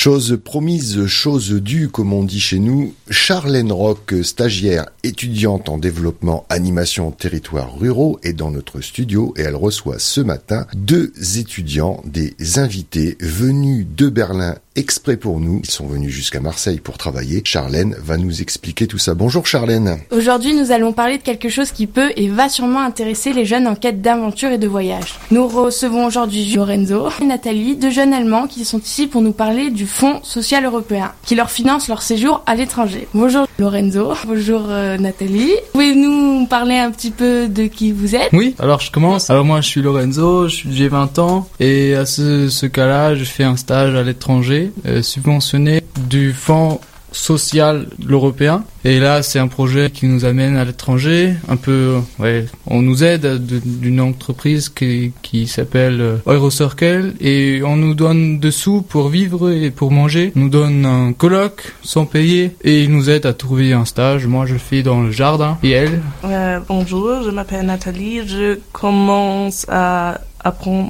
Chose promise, chose due, comme on dit chez nous. Charlène Roch, stagiaire, étudiante en développement, animation, territoires ruraux, est dans notre studio et elle reçoit ce matin 2 étudiants, des invités venus de Berlin exprès pour nous. Ils sont venus jusqu'à Marseille pour travailler. Charlène va nous expliquer tout ça. Bonjour Charlène. Aujourd'hui, nous allons parler de quelque chose qui peut et va sûrement intéresser les jeunes en quête d'aventure et de voyage. Nous recevons aujourd'hui Lorenzo et Nathalie, 2 jeunes Allemands qui sont ici pour nous parler du Fonds social européen, qui leur finance leur séjour à l'étranger. Bonjour Lorenzo, bonjour Nathalie. Pouvez-vous nous parler un petit peu de qui vous êtes ? Oui, alors je commence. Alors moi je suis Lorenzo, j'ai 20 ans et à ce cas-là, je fais un stage à l'étranger subventionné du Fonds social européen. Et là, c'est un projet qui nous amène à l'étranger. Un peu, on nous aide d'une entreprise qui s'appelle Eurocircle et on nous donne des sous pour vivre et pour manger. On nous donne un colloque sans payer et ils nous aident à trouver un stage. Moi, je fais dans le jardin. Et elle ? Bonjour, je m'appelle Nathalie. Je commence à apprendre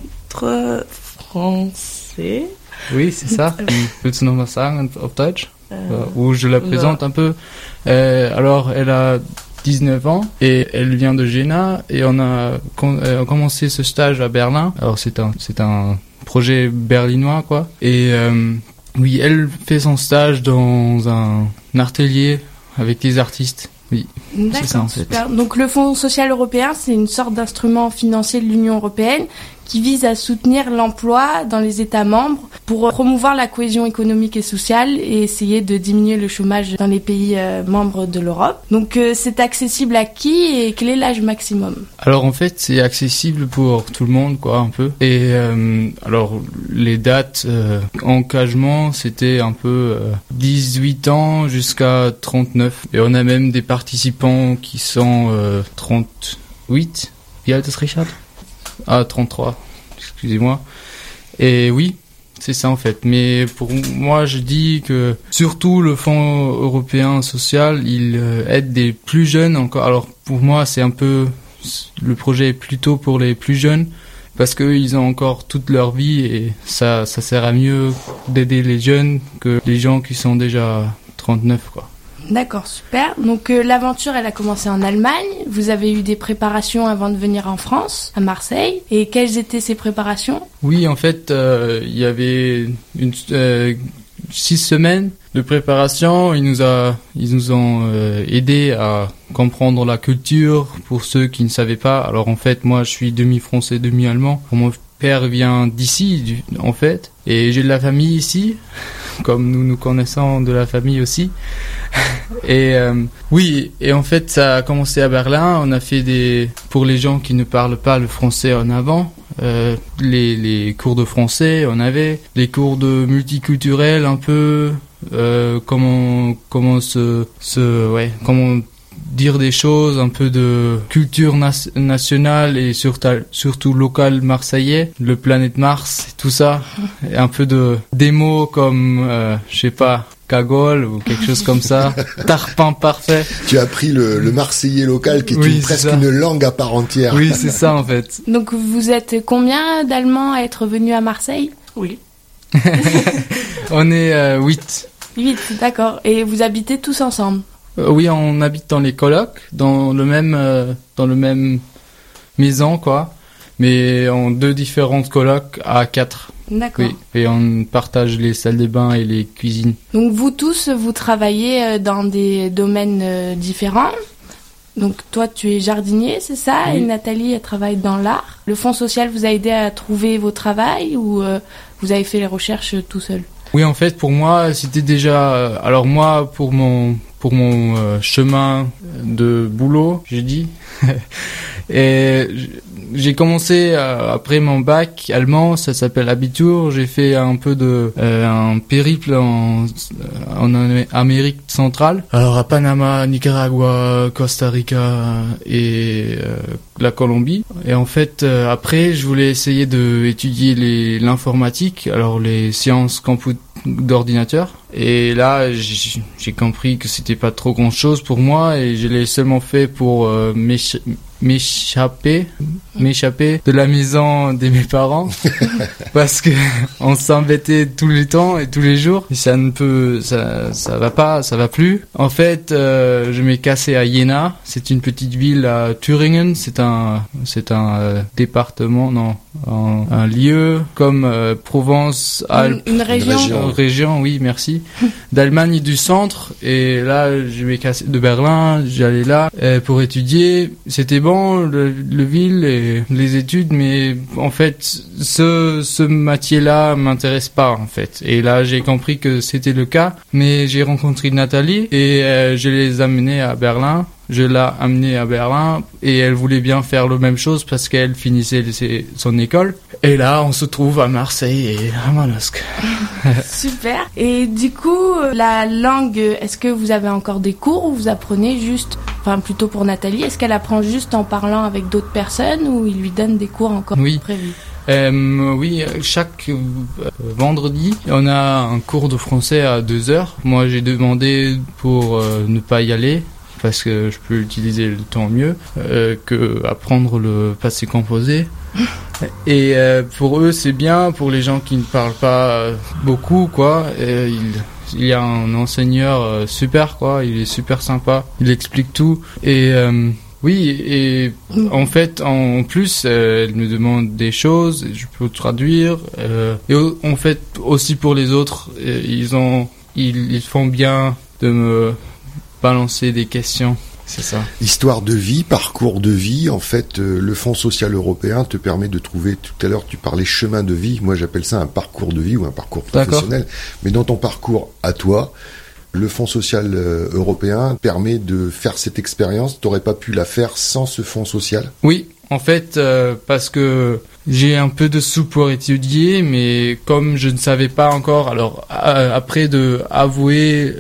français. Oui, c'est ça. Willst du noch was sagen auf Deutsch? Où je la présente un peu. Alors, elle a 19 ans et elle vient de Jena et on a commencé ce stage à Berlin. Alors, c'est un projet berlinois, quoi. Et oui, elle fait son stage dans un atelier avec des artistes. Oui, d'accord, c'est ça en fait. Super. Donc le Fonds social européen, c'est une sorte d'instrument financier de l'Union européenne qui vise à soutenir l'emploi dans les États membres pour promouvoir la cohésion économique et sociale et essayer de diminuer le chômage dans les pays membres de l'Europe. Donc c'est accessible à qui et quel est l'âge maximum ? Alors en fait c'est accessible pour tout le monde quoi un peu. Et alors les dates engagement c'était un peu 18 ans jusqu'à 39 et on a même des participants qui sont 38. Wie alt ist Richard ? Ah, 33, excusez-moi. Et oui, c'est ça en fait. Mais pour moi, je dis que surtout le Fonds européen social, il aide des plus jeunes encore. Alors pour moi, c'est un peu... Le projet est plutôt pour les plus jeunes parce qu'eux, ils ont encore toute leur vie et ça sert à mieux d'aider les jeunes que les gens qui sont déjà 39, quoi. D'accord, super. Donc l'aventure, elle a commencé en Allemagne. Vous avez eu des préparations avant de venir en France, à Marseille. Et quelles étaient ces préparations ? Oui, en fait, il y avait 6 semaines de préparation. Ils nous ont aidés à comprendre la culture pour ceux qui ne savaient pas. Alors en fait, moi, je suis demi-français, demi-allemand. Mon père vient d'ici, en fait. Et j'ai de la famille ici, comme nous connaissons de la famille aussi. Et oui, et en fait, ça a commencé à Berlin. On a fait pour les gens qui ne parlent pas le français en avant, les cours de français, on avait les cours de multiculturel un peu, comment dire des choses, un peu de culture nationale et surtout locale marseillais, le planète Mars, tout ça, et un peu des mots comme, je sais pas, cagole ou quelque chose comme ça, tarpin parfait. Tu as appris le marseillais local qui est presque une langue à part entière. Oui, c'est ça en fait. Donc vous êtes combien d'Allemands à être venus à Marseille ? Oui. On est 8. 8, d'accord. Et vous habitez tous ensemble ? Oui, on habite dans les colocs, dans le même maison, quoi, mais en 2 différentes colocs à 4. D'accord. Oui, et on partage les salles de bain et les cuisines. Donc vous tous, vous travaillez dans des domaines différents. Donc toi, tu es jardinier, c'est ça ? Oui. Et Nathalie, elle travaille dans l'art. Le Fonds social vous a aidé à trouver vos travails ou vous avez fait les recherches tout seul ? Oui, en fait, pour moi, c'était déjà... alors moi, pour mon chemin de boulot, j'ai dit. Et j'ai commencé après mon bac allemand, ça s'appelle Abitur. J'ai fait un peu un périple en Amérique centrale. Alors à Panama, Nicaragua, Costa Rica et la Colombie. Et en fait, après, je voulais essayer d'étudier l'informatique, alors les sciences d'ordinateur. Et là, j'ai compris que c'était pas trop grand chose pour moi et je l'ai seulement fait pour m'échapper m'échapper de la maison de mes parents parce que on s'embêtait tout le temps et tous les jours. Et ça va plus. En fait, je m'ai cassé à Jena. C'est une petite ville à Thüringen. C'est un département, non, un lieu comme Provence, Alpes. Une région. Région, oui, merci. D'Allemagne du centre. Et là, je m'ai cassé de Berlin. J'allais là pour étudier. C'était bon, le ville et les études, mais en fait, ce métier-là m'intéresse pas, en fait. Et là, j'ai compris que c'était le cas. Mais j'ai rencontré Nathalie et je l'ai amenée à Berlin. Je l'ai amenée à Berlin et elle voulait bien faire la même chose parce qu'elle finissait son école. Et là, on se trouve à Marseille et à Manosque. Super. Et du coup, la langue, est-ce que vous avez encore des cours ou vous apprenez juste, enfin plutôt pour Nathalie, est-ce qu'elle apprend juste en parlant avec d'autres personnes ou il lui donne des cours encore prévus? Oui, chaque vendredi, on a un cours de français à 2 heures. Moi, j'ai demandé pour ne pas y aller parce que je peux utiliser le temps mieux que apprendre le passé composé. Et pour eux, c'est bien. Pour les gens qui ne parlent pas beaucoup, quoi, il y a un enseignant super, quoi. Il est super sympa. Il explique tout et oui, et en fait, en plus, elle me demande des choses, je peux traduire. Et en fait, aussi pour les autres, ils font bien de me balancer des questions. C'est ça. Histoire de vie, parcours de vie, en fait, le Fonds social européen te permet de trouver, tout à l'heure tu parlais chemin de vie, moi j'appelle ça un parcours de vie ou un parcours professionnel. D'accord. Mais dans ton parcours à toi, le Fonds social européen permet de faire cette expérience. T'aurais pas pu la faire sans ce fonds social? Oui, en fait, parce que j'ai un peu de sous pour étudier, mais comme je ne savais pas encore, alors après de avouer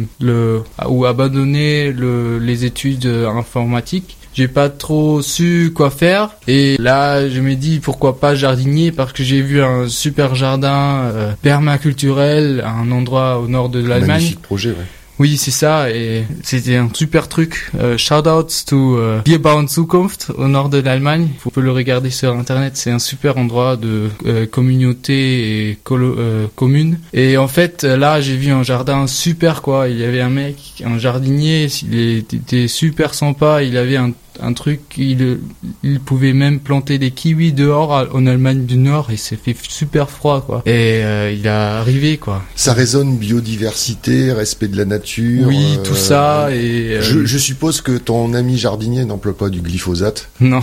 ou abandonner les études informatiques, j'ai pas trop su quoi faire. Et là, je me dis pourquoi pas jardinier, parce que j'ai vu un super jardin permaculturel à un endroit au nord de l'Allemagne. Magnifique projet, ouais. Oui, c'est ça, et c'était un super truc. Shoutouts to Wir bauen Zukunft au nord de l'Allemagne. Vous pouvez le regarder sur Internet, c'est un super endroit de communauté et commune. Et en fait, là, j'ai vu un jardin super, quoi. Il y avait un mec, un jardinier, il était super sympa, il avait un truc, il pouvait même planter des kiwis dehors en Allemagne du Nord et c'est fait super froid, quoi. Et il a arrivé, quoi. Ça résonne biodiversité, respect de la nature. Oui, tout ça. Et je suppose que ton ami jardinier n'emploie pas du glyphosate. Non.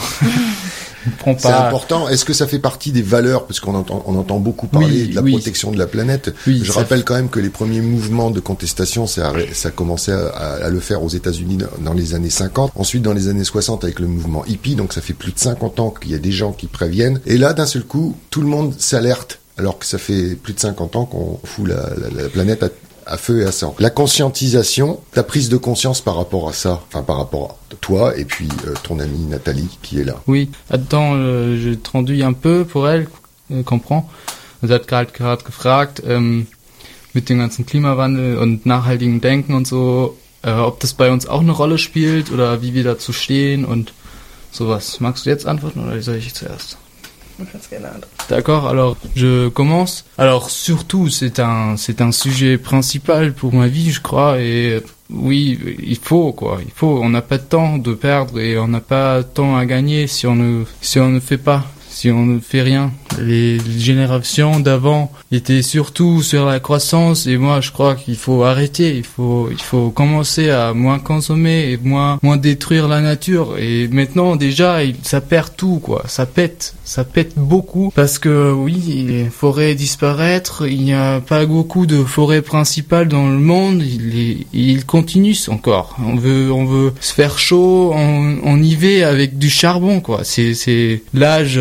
C'est important. Est-ce que ça fait partie des valeurs, parce qu'on entend beaucoup parler de la protection de la planète. Je rappelle quand même que les premiers mouvements de contestation, ça a commencé à le faire aux États-Unis dans les années 50. Ensuite, dans les années 60, avec le mouvement hippie. Donc, ça fait plus de 50 ans qu'il y a des gens qui préviennent. Et là, d'un seul coup, tout le monde s'alerte. Alors que ça fait plus de 50 ans qu'on fout la planète à feu et à sang. La conscientisation, ta prise de conscience par rapport à ça, enfin par rapport à toi et puis ton amie Nathalie qui est là. Oui, attends, je traduis un peu pour elle, comprend. Sie hat gerade gefragt, mit dem ganzen Klimawandel und nachhaltigen Denken und so, ob das bei uns auch eine Rolle spielt oder wie wir dazu stehen und sowas. Magst du jetzt antworten oder soll ich zuerst? D'accord, alors je commence. Alors surtout, c'est un sujet principal pour ma vie, je crois, et oui, il faut, on n'a pas de temps de perdre et on n'a pas de temps à gagner si on ne fait pas. Si on ne fait rien. Les générations d'avant étaient surtout sur la croissance et moi je crois qu'il faut arrêter, il faut commencer à moins consommer et moins détruire la nature. Et maintenant déjà ça perd tout, quoi, ça pète beaucoup parce que oui, les forêts disparaître, il n'y a pas beaucoup de forêts principales dans le monde, il continue encore. On veut se faire chaud, on y va avec du charbon, quoi. C'est l'âge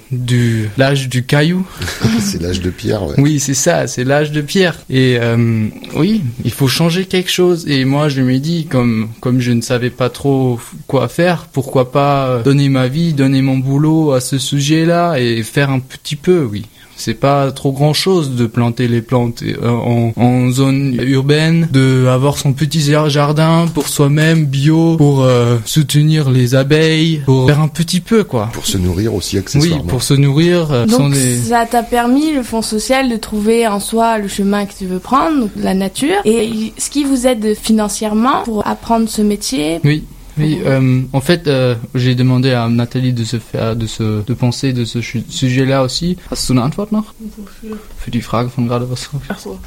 du caillou. C'est l'âge de pierre, ouais. Oui, c'est ça, c'est l'âge de pierre. Et oui, il faut changer quelque chose. Et moi, je me dis, comme je ne savais pas trop quoi faire, pourquoi pas donner ma vie, donner mon boulot à ce sujet-là et faire un petit peu, oui. c'est pas trop grand chose de planter les plantes en zone urbaine, de avoir son petit jardin pour soi-même, bio, pour soutenir les abeilles, pour faire un petit peu, quoi. Pour se nourrir aussi accessoirement. Oui, pour se nourrir. Donc ça t'a permis, le Fonds social, de trouver en soi le chemin que tu veux prendre, donc la nature, et ce qui vous aide financièrement pour apprendre ce métier. Oui, en fait, j'ai demandé à Nathalie de penser de ce Sujet-là aussi. Hast du eine Antwort noch? Wofür? Für die Frage von gerade, was? Ach so.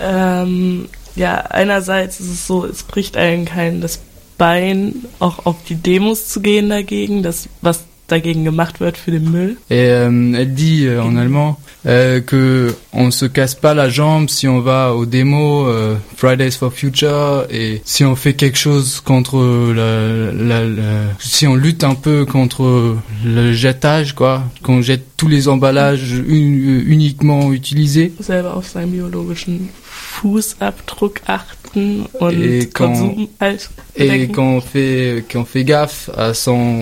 Ja, einerseits ist es so, es bricht einem kein das Bein, auch auf die Demos zu gehen dagegen, das was dagegen gemacht wird für den Müll. Et elle dit en allemand que on se casse pas la jambe si on va aux démos Fridays for Future, et si on fait quelque chose contre si on lutte un peu contre le jetage, quoi, qu'on jette tous les emballages uniquement utilisés. Selber auf seinen biologischen Fußabdruck achten und Konsum halt. Et qu'on fait gaffe à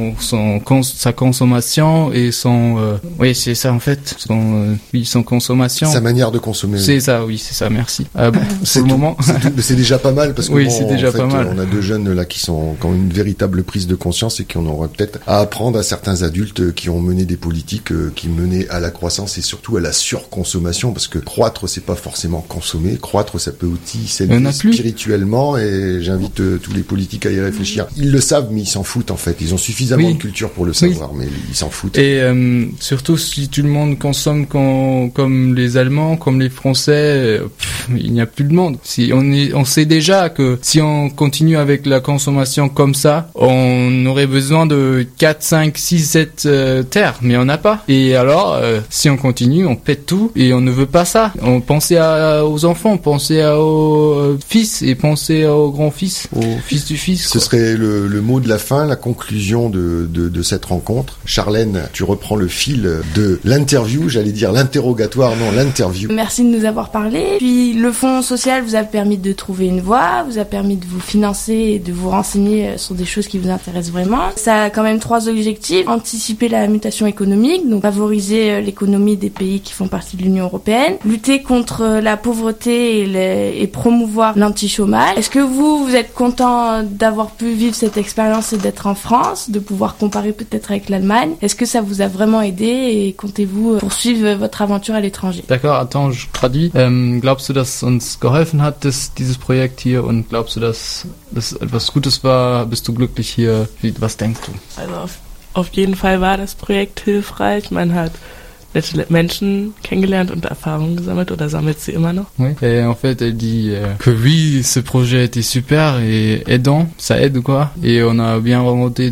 sa consommation et oui, c'est ça en fait, son consommation. Sa manière de consommer. C'est ça, oui, c'est ça, merci. C'est pour le moment. C'est déjà pas mal, parce que oui, c'est déjà pas mal. On a 2 jeunes là qui ont une véritable prise de conscience et qui en auraient peut-être à apprendre à certains adultes qui ont mené des politiques qui menaient à la croissance et surtout à la surconsommation, parce que croître, c'est pas forcément consommer. Croître, ça peut aussi s'élever spirituellement, et j'invite tous les politiques à y réfléchir. Ils le savent, mais ils s'en foutent en fait. Ils ont suffisamment de culture pour le savoir, mais ils s'en foutent. Et surtout si tout le monde consomme comme les Allemands, comme les Français, il n'y a plus de monde. Si on sait déjà que si on continue avec la consommation comme ça, on aurait besoin de 4, 5, 6, 7 terres, mais on n'a pas. Et alors, si on continue, on pète tout, et on ne veut pas ça. On pensait aux enfants, pensez aux fils, et pensez aux grands-fils, aux fils du fils. Ce serait le mot de la fin, la conclusion de cette rencontre. Charlène, tu reprends le fil de l'interview, j'allais dire l'interrogatoire, non, l'interview. Merci de nous avoir parlé. Puis le Fonds social vous a permis de trouver une voie, vous a permis de vous financer et de vous renseigner sur des choses qui vous intéressent vraiment. Ça a quand même 3 objectifs: anticiper la mutation économique, donc favoriser l'économie des pays qui font partie de l'Union européenne, lutter contre la pauvreté et promouvoir l'anti-chômage. Est-ce que vous êtes content d'avoir pu vivre cette expérience et d'être en France, de pouvoir comparer peut-être avec l'Allemagne? Est-ce que ça vous a vraiment aidé, et comptez-vous poursuivre votre aventure à l'étranger? D'accord, attends, je traduis. Glaubst du, dass uns geholfen hat, dieses Projekt hier, und glaubst du, dass es etwas Gutes war? Bist du glücklich hier? Was denkst du? Also auf jeden Fall war das Projekt hilfreich. Man hat nette Menschen kennengelernt und Erfahrungen gesammelt, oder sammelt sie immer noch. Oui, et en fait elle dit que oui, ce projet était super et aidant, ça aide quoi, et on a bien rencontré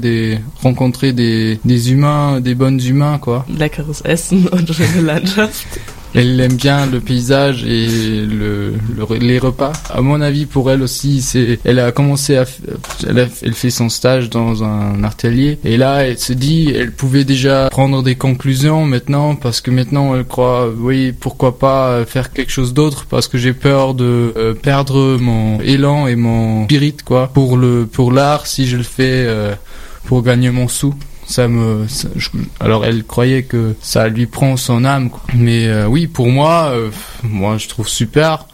des humains, des bons humains quoi. Leckeres Essen und schöne Landschaft. Elle aime bien le paysage et les repas. À mon avis, pour elle aussi, elle a commencé elle fait son stage dans un atelier. Et là, elle se dit, elle pouvait déjà prendre des conclusions maintenant, parce que maintenant, elle croit, oui, pourquoi pas faire quelque chose d'autre, parce que j'ai peur de perdre mon élan et mon spirit, quoi, pour l'art, si je le fais pour gagner mon sou. Alors elle croyait que ça lui prend son âme, quoi. Mais oui, pour moi je trouve super.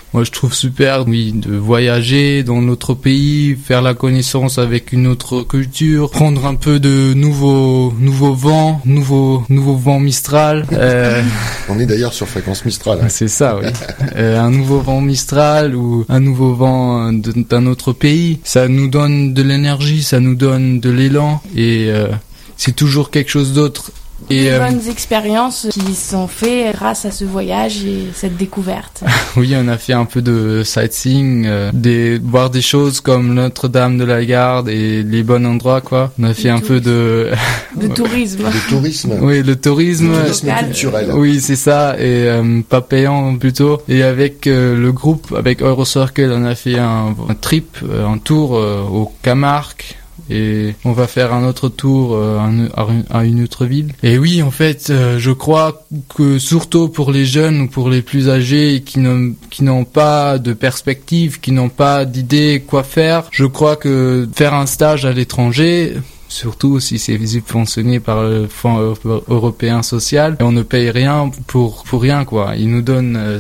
Oui, de voyager dans notre pays, faire la connaissance avec une autre culture, prendre un peu de nouveau vent Mistral. On est d'ailleurs sur fréquence Mistral. Hein. C'est ça, oui. Un nouveau vent Mistral ou un nouveau vent d'un autre pays. Ça nous donne de l'énergie, ça nous donne de l'élan, et c'est toujours quelque chose d'autre. Et bonnes expériences qui sont faites grâce à ce voyage et cette découverte. Oui, on a fait un peu de sightseeing, voir des choses comme Notre-Dame de la Garde et les bons endroits, quoi. On a fait un peu de tourisme. De tourisme. Oui, le tourisme culturel. Oui, c'est ça, et pas payant plutôt. Et avec le groupe, avec Eurocircle, on a fait un trip, un tour au Camargue. Et on va faire un autre tour à une autre ville. Et oui, en fait, je crois que surtout pour les jeunes ou pour les plus âgés qui n'ont pas de perspective, qui n'ont pas d'idée quoi faire, je crois que faire un stage à l'étranger, surtout si c'est subventionné par le Fonds européen social. Et on ne paye rien pour rien, quoi. Ils nous donnent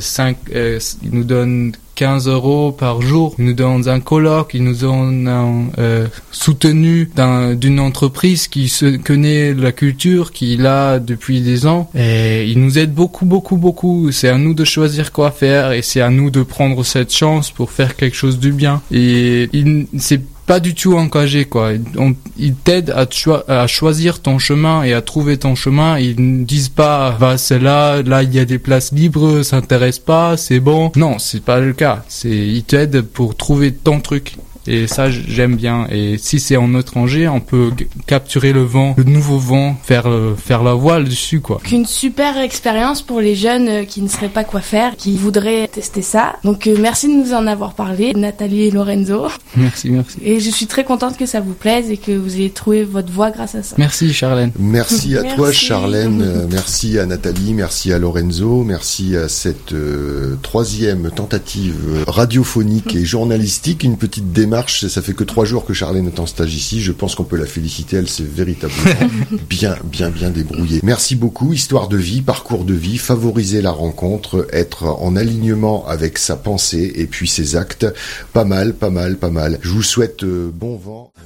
15 € par jour. Ils nous donnent un colloque, ils nous donnent un soutenu d'une entreprise qui se connaît la culture, qui est là depuis des ans. Et ils nous aident beaucoup, beaucoup, beaucoup. C'est à nous de choisir quoi faire et c'est à nous de prendre cette chance pour faire quelque chose de bien. Et c'est pas du tout engagé, quoi. Ils t'aident à choisir ton chemin et à trouver ton chemin. Ils ne disent pas, c'est là, il y a des places libres, ça t'intéresse pas, c'est bon. Non, c'est pas le cas. Ils t'aident pour trouver ton truc. Et ça, j'aime bien. Et si c'est en étranger, on peut capturer le vent, le nouveau vent, faire la voile dessus, quoi. Une super expérience pour les jeunes qui ne sauraient pas quoi faire, qui voudraient tester ça. Donc merci de nous en avoir parlé, Nathalie et Lorenzo. Merci. Et je suis très contente que ça vous plaise et que vous ayez trouvé votre voie grâce à ça. Merci, Charlène. Merci à toi, Charlène. Merci à Nathalie, merci à Lorenzo, merci à cette troisième tentative radiophonique et journalistique, une petite démarche. Ça fait que 3 jours que Charlène est en stage ici. Je pense qu'on peut la féliciter. Elle s'est véritablement bien débrouillée. Merci beaucoup. Histoire de vie, parcours de vie, favoriser la rencontre, être en alignement avec sa pensée et puis ses actes. Pas mal. Je vous souhaite bon vent.